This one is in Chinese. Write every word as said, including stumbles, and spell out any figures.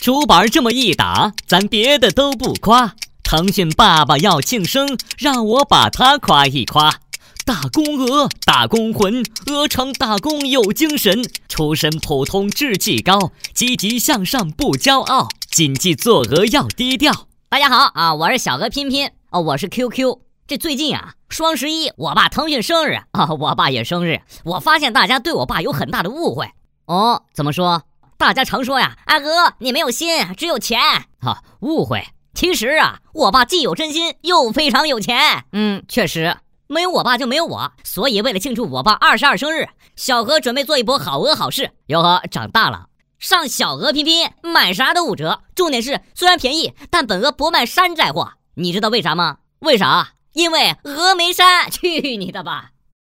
竹板这么一打，咱别的都不夸，腾讯爸爸要庆生，让我把他夸一夸。大公鹅，大公魂，鹅城打工有精神，出身普通志气高，积极向上不骄傲，谨记做鹅要低调。 大家好啊，我是小鹅拼拼哦，我是 Q Q。这最近啊，双十一我爸腾讯生日啊，我爸也生日，我发现大家对我爸有很大的误会哦。怎么说？大家常说呀，阿鹅你没有心，只有钱啊，误会。其实啊，我爸既有真心，又非常有钱。嗯，确实。没有我爸就没有我，所以为了庆祝我爸二十二生日，小鹅准备做一波好鹅好事。哟呵，长大了，上小鹅拼拼买啥都五折，重点是虽然便宜，但本鹅不卖山寨货。你知道为啥吗？为啥？因为峨眉山，去你的吧！